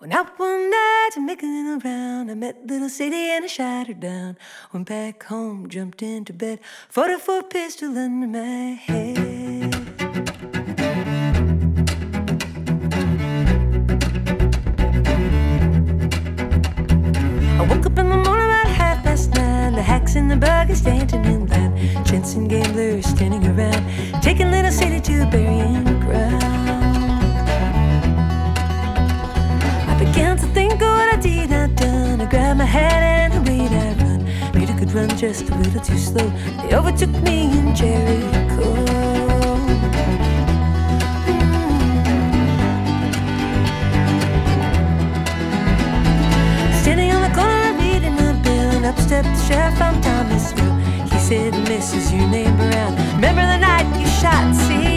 Went out one night to make a little round. I met little Sadie and I shot her down. Went back home, jumped into bed, 44 pistol under my head. I woke up in the morning about 9:30. The hacks in the buggy standing in line. Gents and gamblers standing around, taking little Sadie to a burying ground. I began to think of what I did not done. I grabbed my hat and away I run. Made a good run, just a little too slow. They overtook me in Jericho. Standing on the corner reading a bill, and up stepped the sheriff from Thomasville. He said, "Mrs., your name around. Remember the night you shot C?"